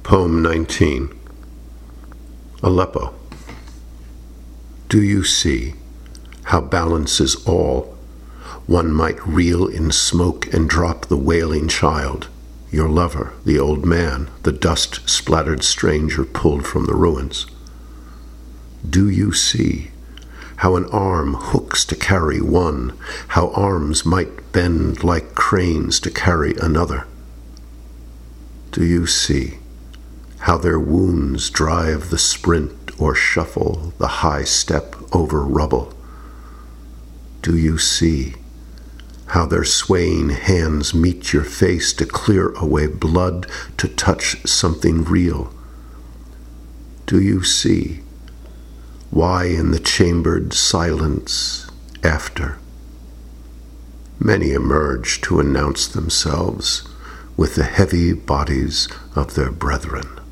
Poem 19. Aleppo. Do you see how balance is all? One might reel in smoke and drop the wailing child, your lover, the old man, the dust-splattered stranger pulled from the ruins. Do you see how an arm hooks to carry one, how arms might bend like cranes to carry another? Do you see how their wounds drive the sprint or shuffle the high step over rubble? Do you see how their swaying hands meet your face to clear away blood, to touch something real? Do you see why in the chambered silence after many emerge to announce themselves with the heavy bodies of their brethren?